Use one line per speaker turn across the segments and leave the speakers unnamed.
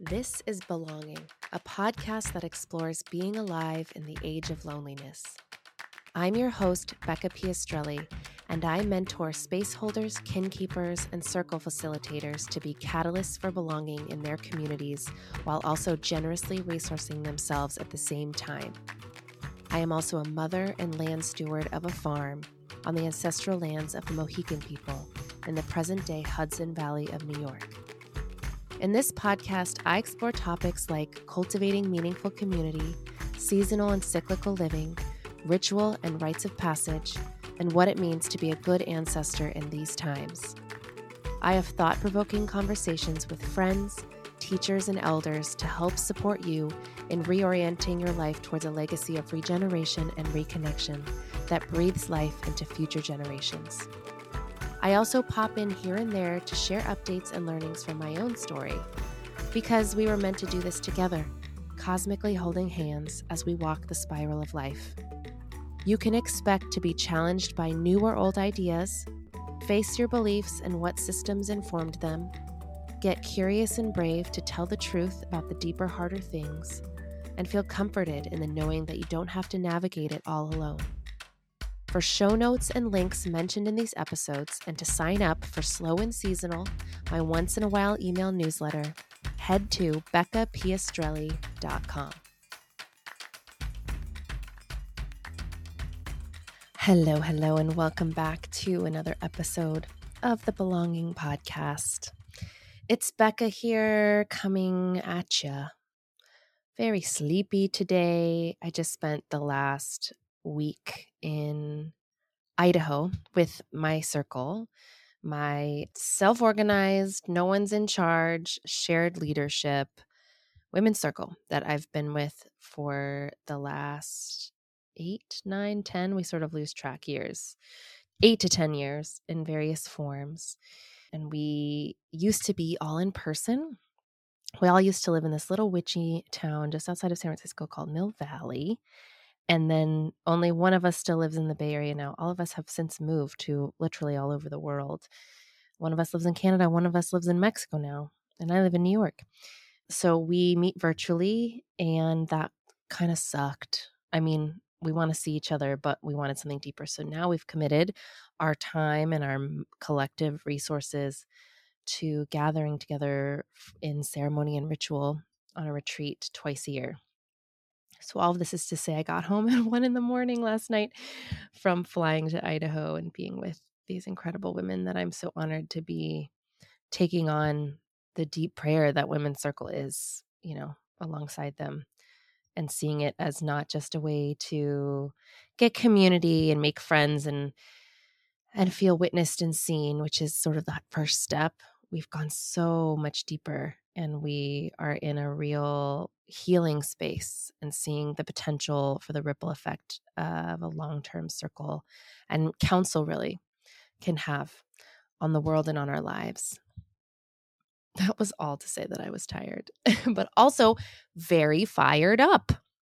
This is Belonging, a podcast that explores being alive in the age of loneliness. I'm your host, Becca Piastrelli, and I mentor space holders, kin keepers, and circle facilitators to be catalysts for belonging in their communities while also generously resourcing themselves at the same time. I am also a mother and land steward of a farm on the ancestral lands of the Mohican people in the present-day Hudson Valley of New York. In this podcast, I explore topics like cultivating meaningful community, seasonal and cyclical living, ritual and rites of passage, and what it means to be a good ancestor in these times. I have thought-provoking conversations with friends, teachers, and elders to help support you in reorienting your life towards a legacy of regeneration and reconnection that breathes life into future generations. I also pop in here and there to share updates and learnings from my own story, because we were meant to do this together, cosmically holding hands as we walk the spiral of life. You can expect to be challenged by new or old ideas, face your beliefs and what systems informed them, get curious and brave to tell the truth about the deeper, harder things, and feel comforted in the knowing that you don't have to navigate it all alone. For show notes and links mentioned in these episodes, and to sign up for Slow and Seasonal, my once-in-a-while email newsletter, head to beccapiastrelli.com. Hello, and welcome back to another episode of the Belonging Podcast. It's Becca here coming at ya. Very sleepy today. I just spent the last week in Idaho with my circle, my self-organized, no one's in charge, shared leadership women's circle that I've been with for the last 8, 9, 10, we sort of lose track years, 8 to 10 years in various forms. And we used to be all in person. We all used to live in this little witchy town just outside of San Francisco called Mill Valley. And then only one of us still lives in the Bay Area now. All of us have since moved to literally all over the world. One of us lives in Canada. One of us lives in Mexico now. And I live in New York. So we meet virtually, and that kind of sucked. I mean, we want to see each other, but we wanted something deeper. So now we've committed our time and our collective resources to gathering together in ceremony and ritual on a retreat twice a year. So all of this is to say I got home at 1 a.m. last night from flying to Idaho and being with these incredible women that I'm so honored to be taking on the deep prayer that Women's Circle is, alongside them, and seeing it as not just a way to get community and make friends and feel witnessed and seen, which is sort of the first step. We've gone so much deeper, and we are in a real healing space and seeing the potential for the ripple effect of a long-term circle and counsel really can have on the world and on our lives. That was all to say that I was tired, but also very fired up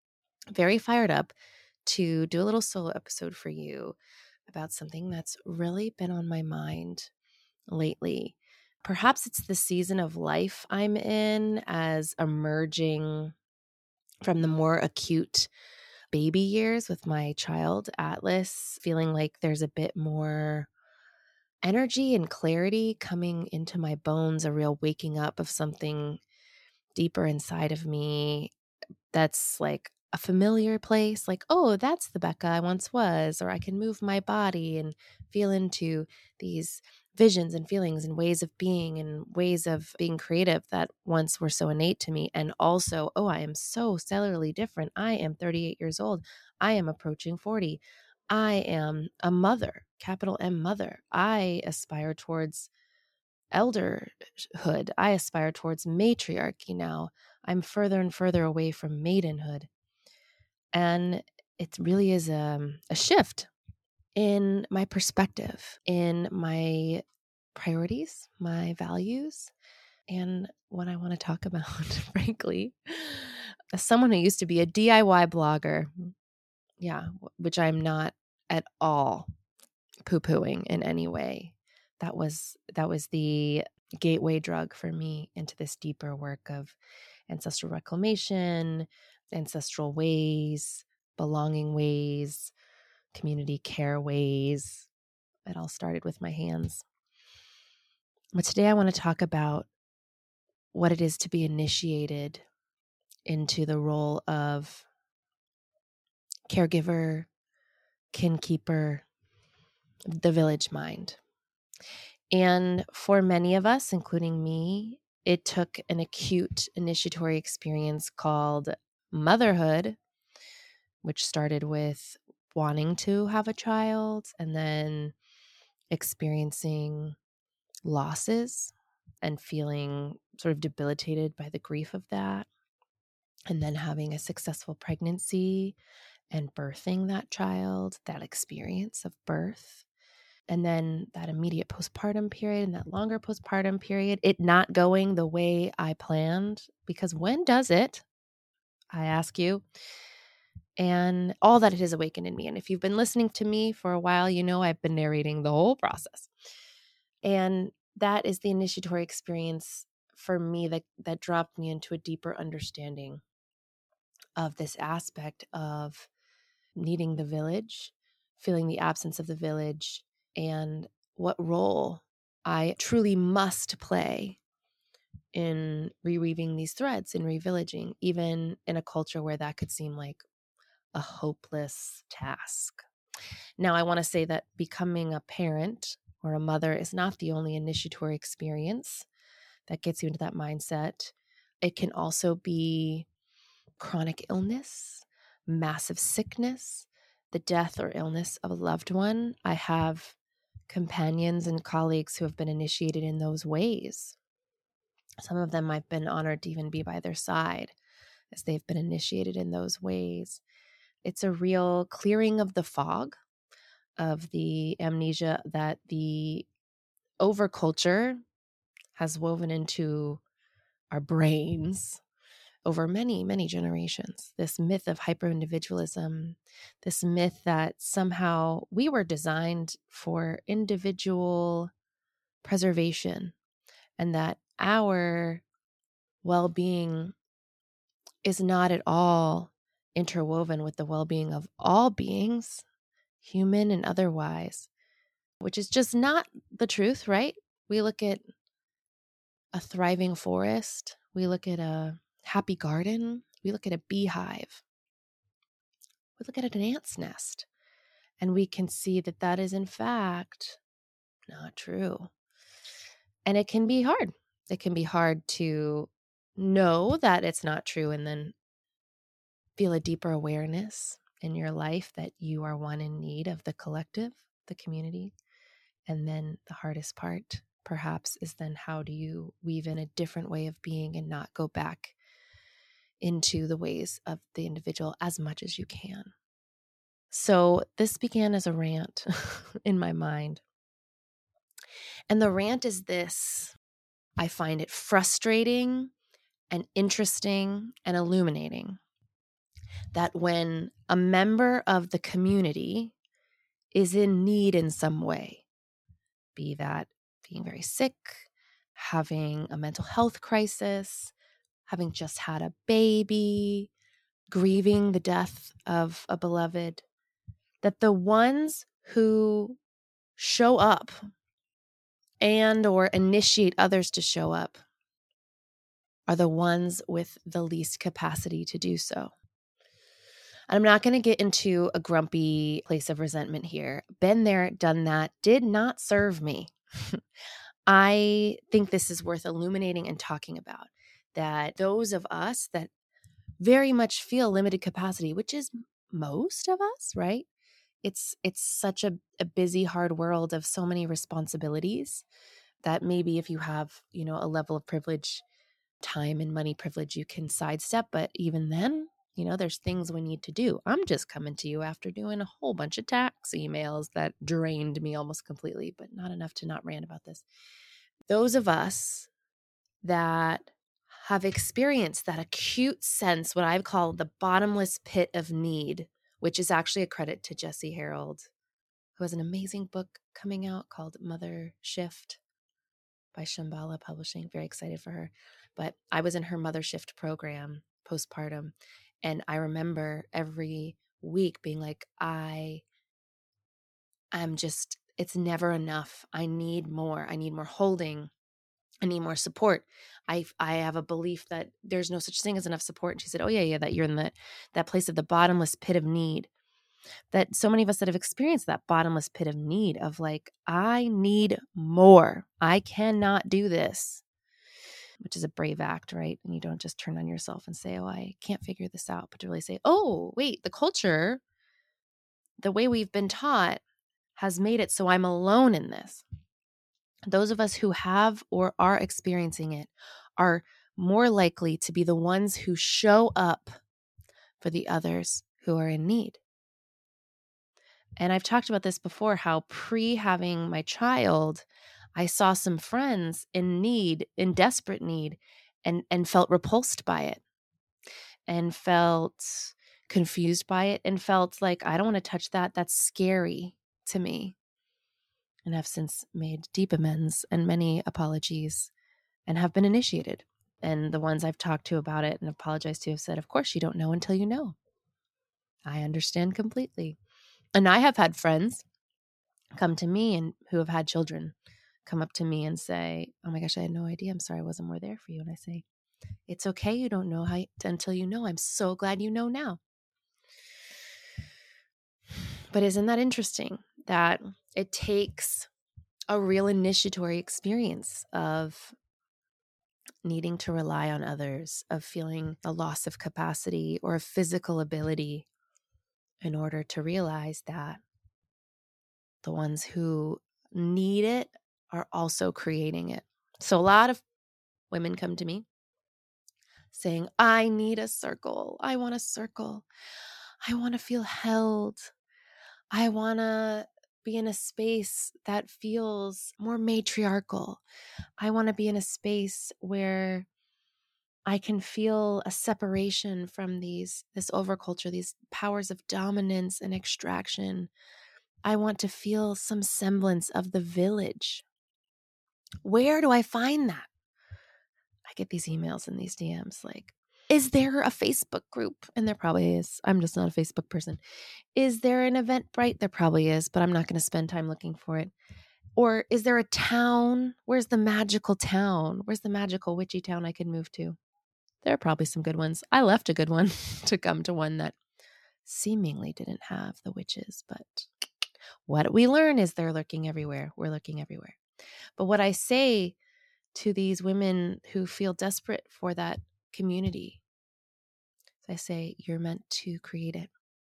to do a little solo episode for you about something that's really been on my mind lately. Perhaps it's the season of life I'm in as emerging from the more acute baby years with my child, Atlas, feeling like there's a bit more energy and clarity coming into my bones, a real waking up of something deeper inside of me that's like a familiar place, like, oh, that's the Becca I once was, or I can move my body and feel into these visions and feelings and ways of being and ways of being creative that once were so innate to me. And also, oh, I am so cellularly different. I am 38 years old. I am approaching 40. I am a mother, capital M mother. I aspire towards elderhood. I aspire towards matriarchy now. I'm further and further away from maidenhood. And it really is a shift in my perspective, in my priorities, my values, and what I want to talk about, frankly. As someone who used to be a DIY blogger, which I'm not at all poo-pooing in any way. That was the gateway drug for me into this deeper work of ancestral reclamation, ancestral ways, belonging ways, community care ways. It all started with my hands. But today I want to talk about what it is to be initiated into the role of caregiver, kinkeeper, the village mind. And for many of us, including me, it took an acute initiatory experience called motherhood, which started with wanting to have a child and then experiencing losses and feeling sort of debilitated by the grief of that, and then having a successful pregnancy and birthing that child, that experience of birth, and then that immediate postpartum period and that longer postpartum period, it not going the way I planned, because when does it? I ask you. And all that it has awakened in me. And if you've been listening to me for a while, you know I've been narrating the whole process. And that is the initiatory experience for me that dropped me into a deeper understanding of this aspect of needing the village, feeling the absence of the village, and what role I truly must play in reweaving these threads and revillaging, even in a culture where that could seem like a hopeless task. Now, I want to say that becoming a parent or a mother is not the only initiatory experience that gets you into that mindset. It can also be chronic illness, massive sickness, the death or illness of a loved one. I have companions and colleagues who have been initiated in those ways. Some of them I've been honored to even be by their side as they've been initiated in those ways. It's a real clearing of the fog of the amnesia that the overculture has woven into our brains over many, many generations. This myth of hyper-individualism, this myth that somehow we were designed for individual preservation and that our well-being is not at all interwoven with the well-being of all beings, human and otherwise, which is just not the truth, right? We look at a thriving forest, we look at a happy garden, we look at a beehive, we look at an ant's nest, and we can see that that is in fact not true. And it can be hard. It can be hard to know that it's not true and then feel a deeper awareness in your life that you are one in need of the collective, the community. And then the hardest part, perhaps, is then how do you weave in a different way of being and not go back into the ways of the individual as much as you can. So this began as a rant in my mind. And the rant is this: I find it frustrating and interesting and illuminating that when a member of the community is in need in some way, be that being very sick, having a mental health crisis, having just had a baby, grieving the death of a beloved, that the ones who show up and or initiate others to show up are the ones with the least capacity to do so. I'm not going to get into a grumpy place of resentment here. Been there, done that, did not serve me. I think this is worth illuminating and talking about, that those of us that very much feel limited capacity, which is most of us, right? It's such a busy, hard world of so many responsibilities that maybe if you have, a level of privilege, time and money privilege, you can sidestep. But even then, there's things we need to do. I'm just coming to you after doing a whole bunch of tax emails that drained me almost completely, but not enough to not rant about this. Those of us that have experienced that acute sense, what I call the bottomless pit of need, which is actually a credit to Jessie Harold, who has an amazing book coming out called Mother Shift. by Shambhala Publishing. Very excited for her. But I was in her Mother Shift program postpartum. And I remember every week being like, it's never enough. I need more. I need more holding. I need more support. I have a belief that there's no such thing as enough support. And she said, oh yeah, that you're in that place of the bottomless pit of need. That so many of us that have experienced that bottomless pit of need of like, I need more. I cannot do this, which is a brave act, right? And you don't just turn on yourself and say, oh, I can't figure this out, but to really say, oh, wait, the culture, the way we've been taught has made it so I'm alone in this. Those of us who have or are experiencing it are more likely to be the ones who show up for the others who are in need. And I've talked about this before, how having my child, I saw some friends in need, in desperate need, and felt repulsed by it and felt confused by it and felt like, I don't want to touch that. That's scary to me. And have since made deep amends and many apologies and have been initiated. And the ones I've talked to about it and apologized to have said, of course, you don't know until you know. I understand completely. And I have had friends come to me and who have had children come up to me and say, oh my gosh, I had no idea. I'm sorry I wasn't more there for you. And I say, it's okay. You don't know until you know. I'm so glad you know now. But isn't that interesting that it takes a real initiatory experience of needing to rely on others, of feeling a loss of capacity or of physical ability in order to realize that the ones who need it are also creating it. So a lot of women come to me saying, I need a circle. I want a circle. I want to feel held. I want to be in a space that feels more matriarchal. I want to be in a space where I can feel a separation from this overculture, these powers of dominance and extraction. I want to feel some semblance of the village. Where do I find that? I get these emails and these DMs like, is there a Facebook group? And there probably is. I'm just not a Facebook person. Is there an Eventbrite? There probably is, but I'm not going to spend time looking for it. Or is there a town? Where's the magical town? Where's the magical witchy town I could move to? There are probably some good ones. I left a good one to come to one that seemingly didn't have the witches, but what we learn is they're lurking everywhere. We're lurking everywhere. But what I say to these women who feel desperate for that community, I say, you're meant to create it.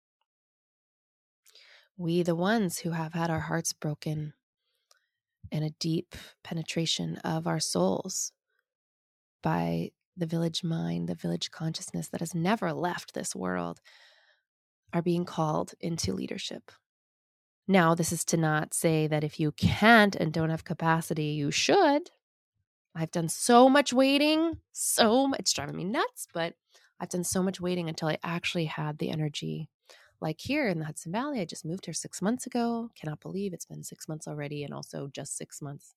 We, the ones who have had our hearts broken and a deep penetration of our souls by the village mind, the village consciousness that has never left this world, are being called into leadership. Now, this is to not say that if you can't and don't have capacity, you should. I've done so much waiting, it's driving me nuts, but I've done so much waiting until I actually had the energy. Like here in the Hudson Valley, I just moved here 6 months ago. Cannot believe it's been 6 months already, and also just 6 months.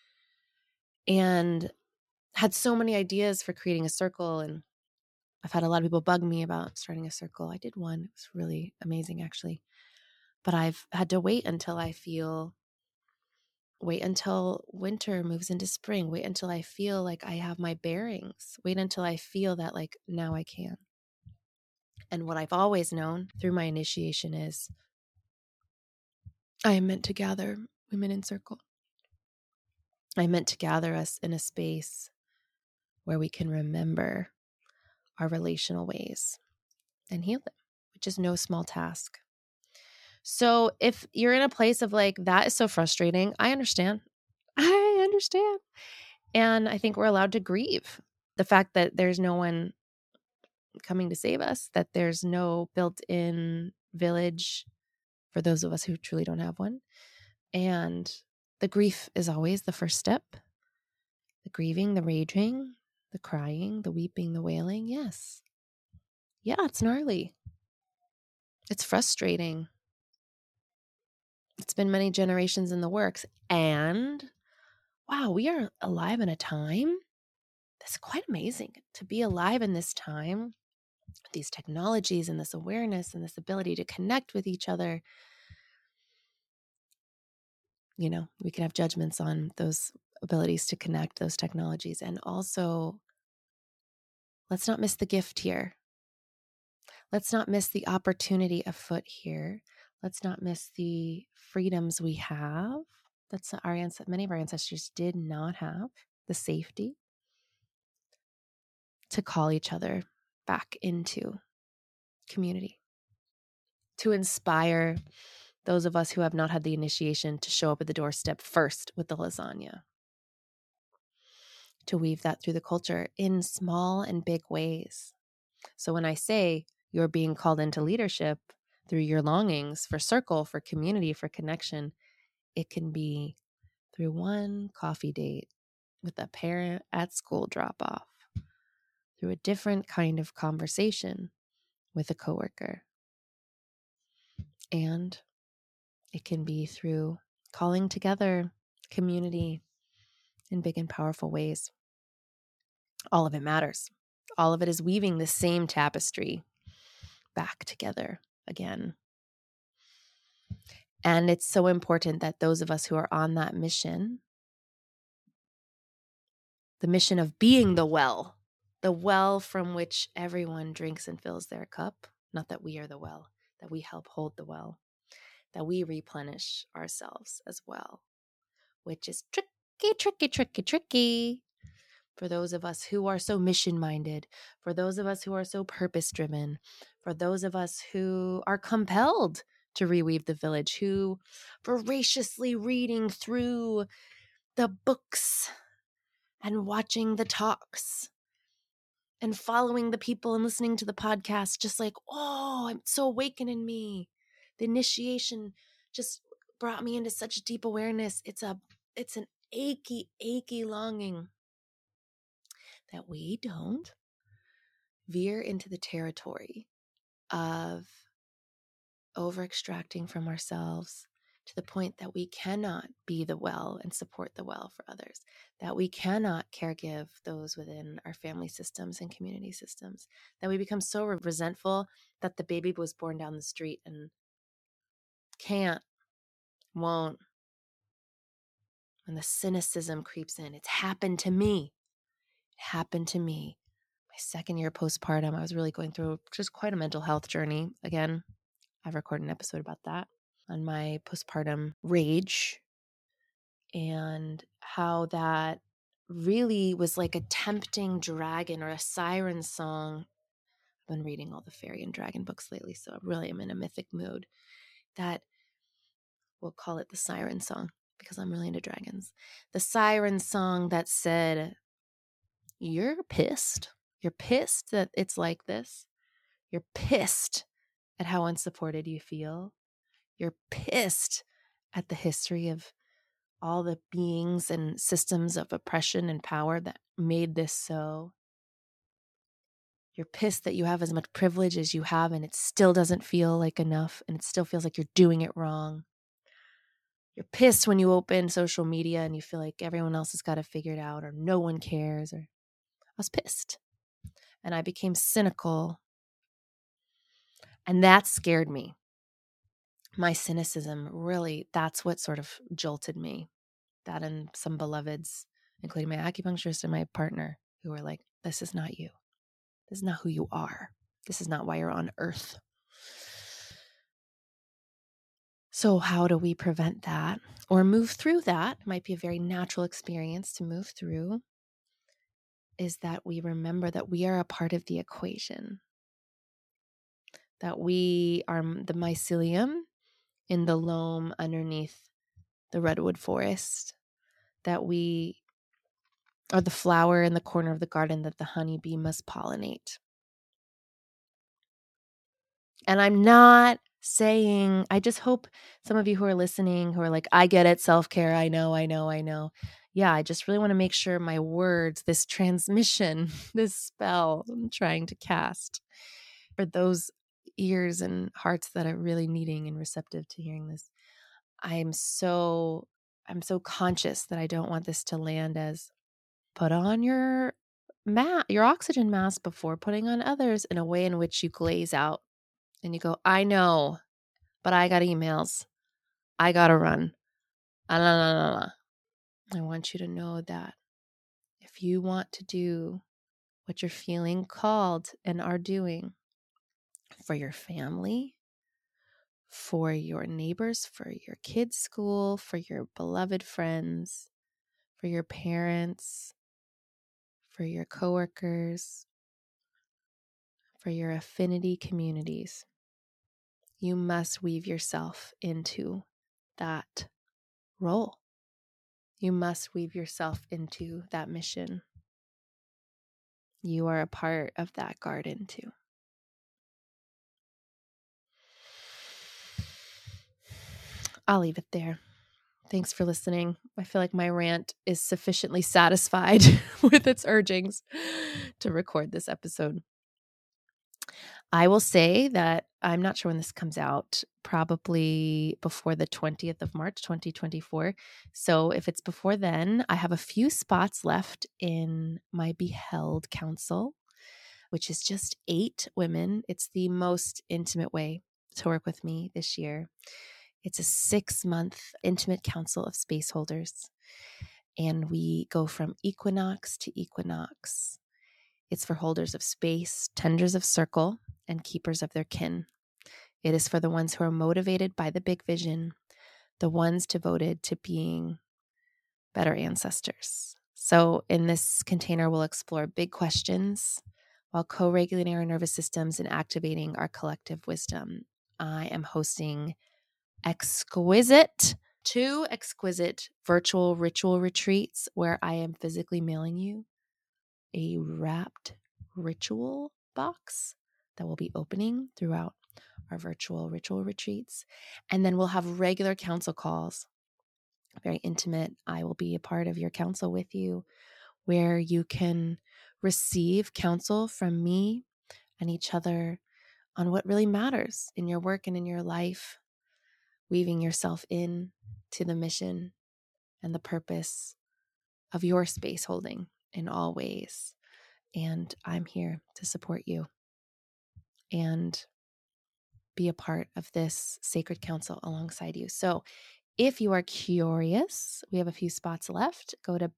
And had so many ideas for creating a circle, and I've had a lot of people bug me about starting a circle. I did one. It was really amazing, actually. But I've had to wait until winter moves into spring. Wait until I feel like I have my bearings. Wait until I feel that like now I can. And what I've always known through my initiation is I am meant to gather women in circle. I'm meant to gather us in a space where we can remember our relational ways and heal them, which is no small task. So if you're in a place of like, that is so frustrating, I understand. And I think we're allowed to grieve the fact that there's no one coming to save us, that there's no built-in village for those of us who truly don't have one. And the grief is always the first step. The grieving, the raging, the crying, the weeping, the wailing. Yes. Yeah, it's gnarly. It's frustrating. It's been many generations in the works. And wow, we are alive in a time that's quite amazing to be alive in this time, these technologies and this awareness and this ability to connect with each other. You know, we can have judgments on those abilities to connect, those technologies. And also, let's not miss the gift here. Let's not miss the opportunity afoot here. Let's not miss the freedoms we have. That's many of our ancestors did not have the safety to call each other back into community, to inspire those of us who have not had the initiation to show up at the doorstep first with the lasagna, to weave that through the culture in small and big ways. So when I say you're being called into leadership through your longings for circle, for community, for connection, it can be through one coffee date with a parent at school drop off, through a different kind of conversation with a coworker. And it can be through calling together community in big and powerful ways. All of it matters. All of it is weaving the same tapestry back together again. And it's so important that those of us who are on that mission, the mission of being the well from which everyone drinks and fills their cup, not that we are the well, that we help hold the well, that we replenish ourselves as well, which is tricky for those of us who are so mission-minded, for those of us who are so purpose-driven, for those of us who are compelled to reweave the village, who voraciously reading through the books and watching the talks and following the people and listening to the podcast, just like, oh, it's so awakening me. The initiation just brought me into such deep awareness. It's an achy longing that we don't veer into the territory of over extracting from ourselves to the point that we cannot be the well and support the well for others, that we cannot caregive those within our family systems and community systems, that we become so resentful that the baby was born down the street and can't, won't, and the cynicism creeps in. It's happened to me. It happened to me. My second year postpartum, I was really going through just quite a mental health journey. Again, I've recorded an episode about that on my postpartum rage and how that really was like a tempting dragon or a siren song. I've been reading all the fairy and dragon books lately, so I really am in a mythic mood. That we'll call it the siren song because I'm really into dragons. The siren song that said, you're pissed. You're pissed that it's like this. You're pissed at how unsupported you feel. You're pissed at the history of all the beings and systems of oppression and power that made this so. You're pissed that you have as much privilege as you have and it still doesn't feel like enough and it still feels like you're doing it wrong. You're pissed when you open social media and you feel like everyone else has got it figured out or no one cares. Or I was pissed and I became cynical and that scared me. My cynicism, really, that's what sort of jolted me. That and some beloveds, including my acupuncturist and my partner, who were like, this is not you. This is not who you are. This is not why you're on earth. So how do we prevent that or move through that? It might be a very natural experience to move through, is that we remember that we are a part of the equation, that we are the mycelium in the loam underneath the redwood forest, that we are the flower in the corner of the garden that the honeybee must pollinate. And I'm not saying, I just hope some of you who are listening who are like, I get it, self-care, I know. Yeah, I just really want to make sure my words, this transmission, this spell I'm trying to cast for those ears and hearts that are really needing and receptive to hearing this. I'm so I'm so conscious that I don't want this to land as put on your oxygen mask before putting on others, in a way in which you glaze out and you go, I know, but I got emails. I got to run. I want you to know that if you want to do what you're feeling called and are doing for your family, for your neighbors, for your kids' school, for your beloved friends, for your parents, for your coworkers, for your affinity communities, you must weave yourself into that role. You must weave yourself into that mission. You are a part of that garden too. I'll leave it there. Thanks for listening. I feel like my rant is sufficiently satisfied with its urgings to record this episode. I will say that I'm not sure when this comes out, probably before the 20th of March, 2024. So if it's before then, I have a few spots left in my Beheld Council, which is just 8 women. It's the most intimate way to work with me this year. It's a 6-month intimate council of space holders, and we go from equinox to equinox. It's for holders of space, tenders of circle, and keepers of their kin. It is for the ones who are motivated by the big vision, the ones devoted to being better ancestors. So in this container, we'll explore big questions while co-regulating our nervous systems and activating our collective wisdom. I am hosting 2 exquisite virtual ritual retreats where I am physically mailing you a wrapped ritual box that will be opening throughout our virtual ritual retreats. And then we'll have regular council calls, very intimate. I will be a part of your council with you, where you can receive counsel from me and each other on what really matters in your work and in your life, weaving yourself in to the mission and the purpose of your space holding in all ways. And I'm here to support you and be a part of this sacred council alongside you. So if you are curious, we have a few spots left. Go to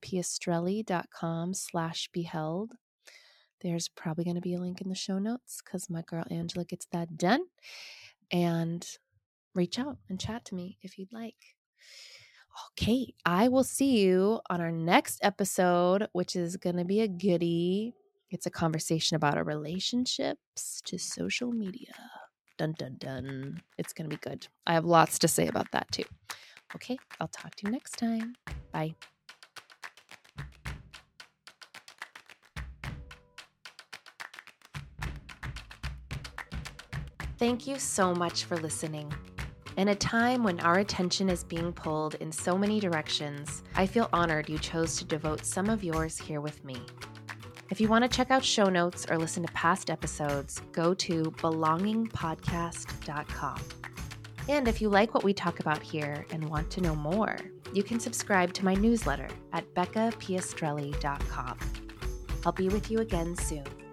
beccapiastrelli.com/beheld. There's probably going to be a link in the show notes because my girl Angela gets that done. And reach out and chat to me if you'd like. Okay, I will see you on our next episode, which is going to be a goodie. It's a conversation about our relationships to social media. Dun, dun, dun. It's going to be good. I have lots to say about that too. Okay, I'll talk to you next time. Bye. Thank you so much for listening. In a time when our attention is being pulled in so many directions, I feel honored you chose to devote some of yours here with me. If you want to check out show notes or listen to past episodes, go to belongingpodcast.com. And if you like what we talk about here and want to know more, you can subscribe to my newsletter at beccapiastrelli.com. I'll be with you again soon.